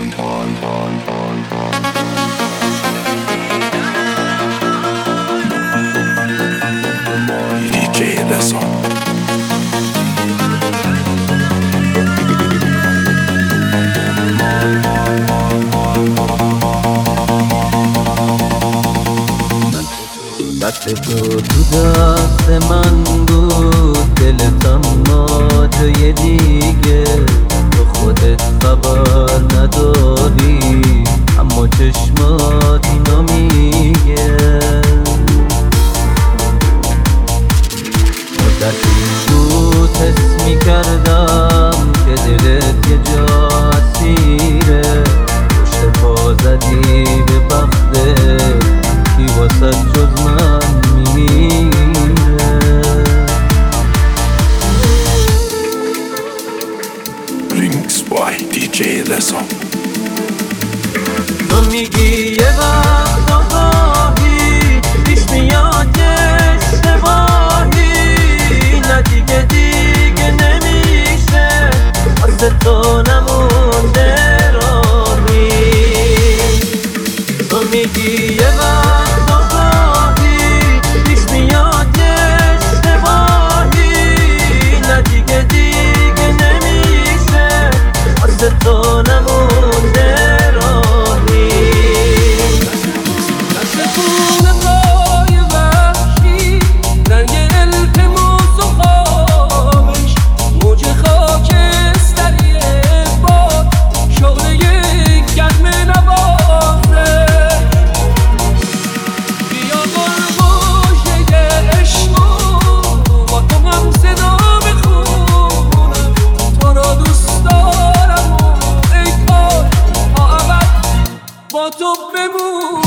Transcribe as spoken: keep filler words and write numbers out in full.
دیجی رضا. وقت تو تو دست من بود، دلت اما جای دیگه، تو خودت خبر نداری اما چشمات اینو میگه. مدتی بود حس میکردم که دلت یه جا اسیره، پشت پا زدی به بخته کی واسه جز من میمیره. ریمیکس بای دیجی رضا. تو میگی یه وقت آگاهی پیش میاد که اشتباهی، نه دیگه دیگه نمیشه واسه تو نمونده راهی. تو میگی یه وقت آگاهی پیش میاد که اشتباهی، نه دیگه دیگه نمیشه واسه تو نمونده با تو بمون.